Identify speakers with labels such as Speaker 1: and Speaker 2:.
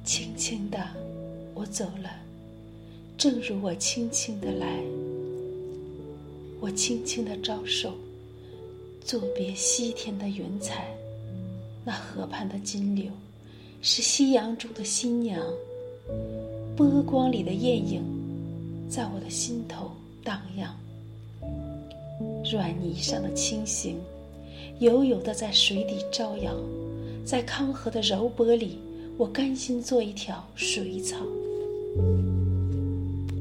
Speaker 1: 轻轻地，我走了，正如我轻轻地来。我轻轻地招手，作别西天的云彩。那河畔的金柳，是夕阳中的新娘，波光里的艳影，在我的心头荡漾。软泥上的青荇，悠悠地在水底招摇，在康河的柔波里，我甘心做一条水草。